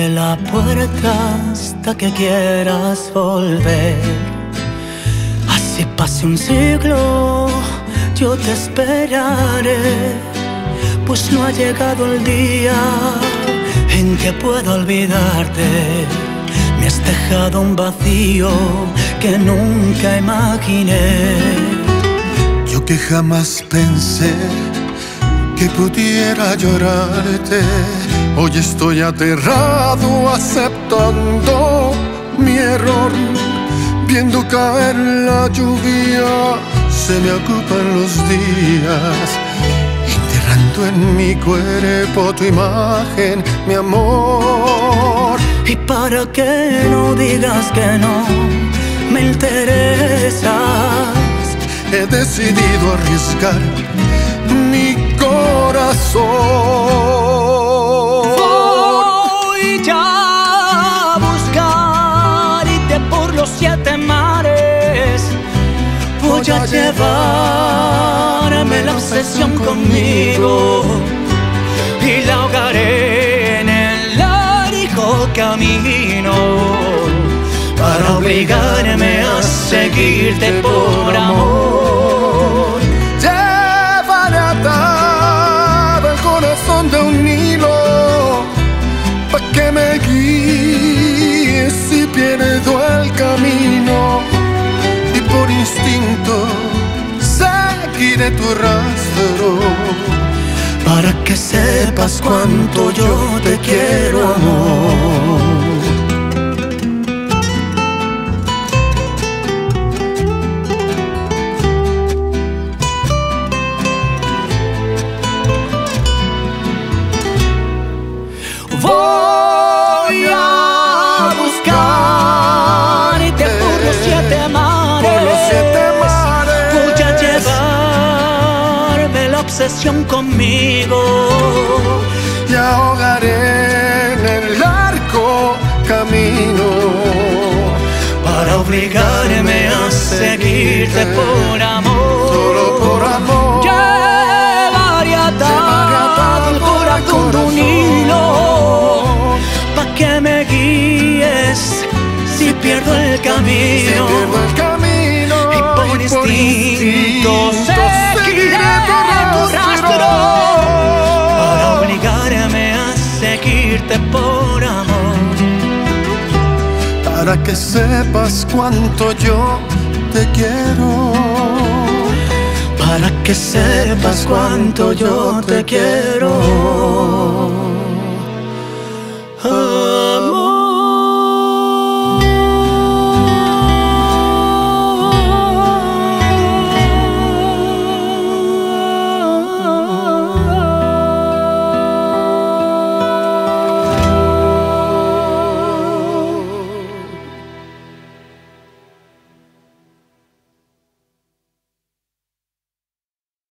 en la puerta hasta que quieras volver. Así pase un siglo, yo te esperaré, pues no ha llegado el día en que pueda olvidarte. Me has dejado un vacío que nunca imaginé. Yo que jamás pensé que pudiera llorarte, hoy estoy aterrado aceptando mi error. Viendo caer la lluvia, se me ocupan los días, enterrando en mi cuerpo tu imagen, mi amor. Y para que no digas que no me interesas, he decidido arriesgar mi corazón. Voy ya a buscarte por los 7 mares. Voy a llevarme la obsesión conmigo y la ahogaré en el largo camino para obligarme a seguirte por amor. Llevaré atado el corazón de un hilo pa' que me guíes si pierdo el camino, y por instinto seguiré tu rastro para que sepas cuánto yo te quiero, amor. Voy a buscarte por los 7 mares. Voy a llevarme la obsesión conmigo y ahogaré en el largo camino para obligarme a seguirte por amor. Solo por amor. Llevaré atado el corazón de un hilo pa' que me guíes si pierdo el camino. Y por instinto seguiré tu rastro para obligarme a seguirte por amor. Para que sepas cuánto yo te quiero. Para que sepas cuánto yo te quiero.